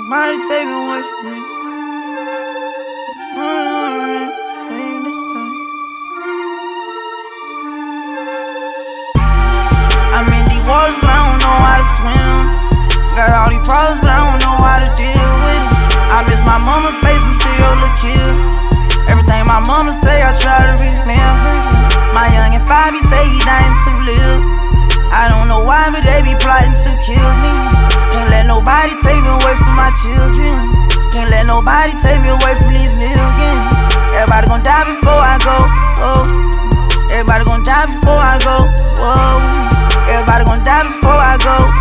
Somebody take me away from me. This time. I'm in these waters, but I don't know how to swim. Got all these problems, but I don't know how to deal with them. I miss my mama's face, I'm still a kid. Everything my mama say, I try to remember. My youngin' 5, he say he dying to live. I don't know why, but they be plotting to kill me. Can't let nobody take me away from my children. Can't let nobody take me away from these millions. Everybody gon' die before I go, whoa. Everybody gon' die before I go, whoa. Everybody gon' die before I go.